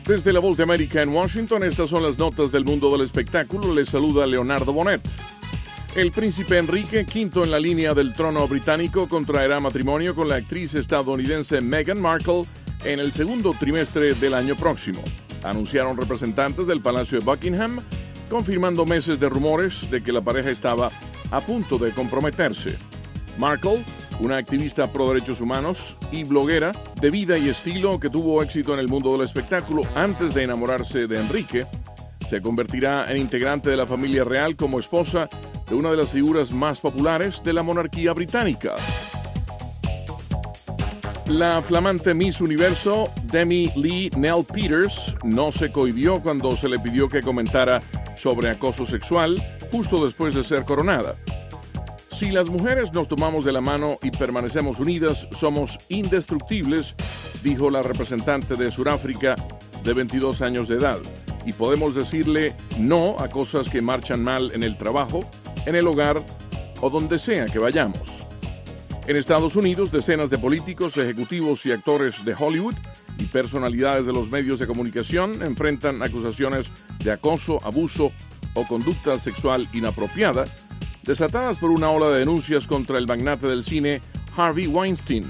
Desde la Voz de América en Washington, estas son las notas del mundo del espectáculo. Les saluda Leonardo Bonet. El príncipe Enrique, quinto en la línea del trono británico, contraerá matrimonio con la actriz estadounidense Meghan Markle en el segundo trimestre del año próximo, anunciaron representantes del Palacio de Buckingham, confirmando meses de rumores de que la pareja estaba a punto de comprometerse. Markle, una activista pro derechos humanos y bloguera de vida y estilo que tuvo éxito en el mundo del espectáculo antes de enamorarse de Enrique, se convertirá en integrante de la familia real como esposa de una de las figuras más populares de la monarquía británica. La flamante Miss Universo, Demi Lee Nell Peters, no se cohibió cuando se le pidió que comentara sobre acoso sexual justo después de ser coronada. Si las mujeres nos tomamos de la mano y permanecemos unidas, somos indestructibles, dijo la representante de Sudáfrica de 22 años de edad, y podemos decirle no a cosas que marchan mal en el trabajo, en el hogar o donde sea que vayamos. En Estados Unidos, decenas de políticos, ejecutivos y actores de Hollywood y personalidades de los medios de comunicación enfrentan acusaciones de acoso, abuso o conducta sexual inapropiada, desatadas por una ola de denuncias contra el magnate del cine Harvey Weinstein.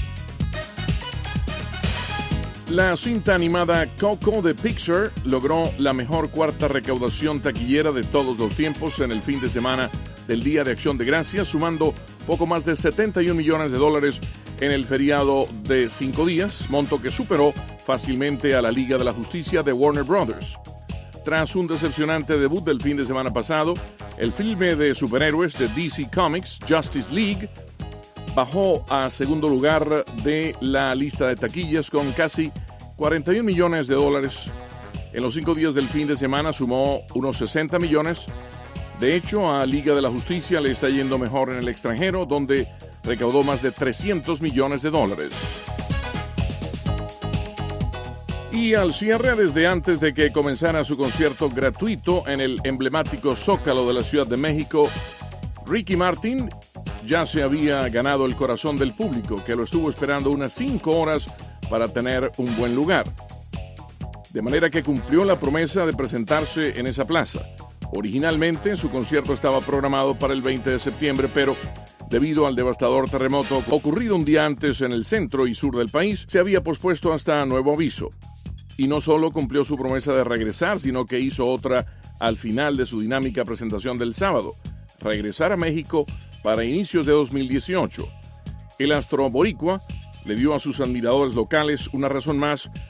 La cinta animada Coco de Pixar logró la mejor cuarta recaudación taquillera de todos los tiempos en el fin de semana del Día de Acción de Gracias, sumando poco más de $71 millones en el feriado de 5 días, monto que superó fácilmente a la Liga de la Justicia de Warner Brothers. Tras un decepcionante debut del fin de semana pasado, el filme de superhéroes de DC Comics, Justice League, bajó a segundo lugar de la lista de taquillas con casi $41 millones. En los 5 días del fin de semana sumó unos 60 millones. De hecho, a Liga de la Justicia le está yendo mejor en el extranjero, donde recaudó más de $300 millones. Y al cierre, desde antes de que comenzara su concierto gratuito en el emblemático Zócalo de la Ciudad de México, Ricky Martin ya se había ganado el corazón del público, que lo estuvo esperando unas 5 horas para tener un buen lugar. De manera que cumplió la promesa de presentarse en esa plaza. Originalmente, su concierto estaba programado para el 20 de septiembre, pero debido al devastador terremoto ocurrido un día antes en el centro y sur del país, se había pospuesto hasta nuevo aviso. Y no solo cumplió su promesa de regresar, sino que hizo otra al final de su dinámica presentación del sábado: regresar a México para inicios de 2018. El astro boricua le dio a sus admiradores locales una razón más